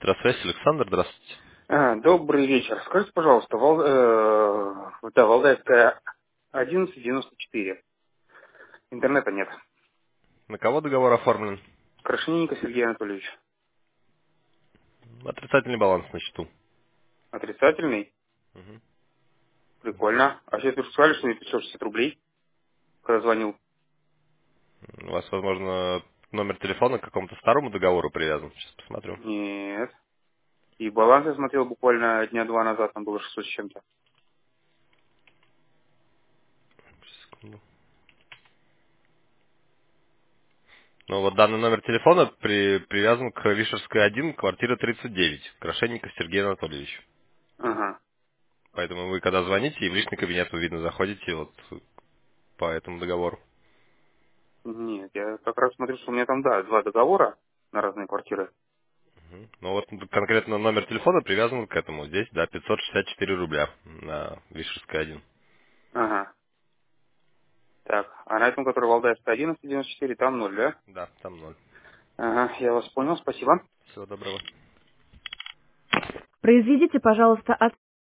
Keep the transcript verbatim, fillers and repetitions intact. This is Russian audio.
Электросвязь, Александр, здравствуйте. А, добрый вечер. Скажите, пожалуйста, Вал... э, да, Валдайская одиннадцать девяносто четыре. Интернета нет. На кого договор оформлен? Крашенинников Сергей Анатольевич. Отрицательный баланс на счету. Отрицательный? Мгм. Прикольно. А сейчас вы же сказали, что мне пятьсот шестьдесят рублей, когда звонил. У вас, возможно, номер телефона к какому-то старому договору привязан. Сейчас посмотрю. Нет. И баланс я смотрел буквально дня два назад, там было шестьсот с чем-то. Секунду. Ну вот данный номер телефона при- привязан к Вишерской один, квартира тридцать девять, Крашенников Сергей Анатольевич. Ага. Поэтому вы, когда звоните, и в личный кабинет, вы, видно, заходите вот по этому договору. Нет, я как раз смотрю, что у меня там, да, два договора на разные квартиры. Мгм. Ну вот конкретно номер телефона привязан к этому. Здесь, да, пятьсот шестьдесят четыре рубля на Вишерской один. Ага. Так, а на этом, который Валдайская одиннадцать девяносто четыре, там ноль, да? Да, там ноль. Ага, я вас понял, спасибо. Всего доброго. Произведите, пожалуйста,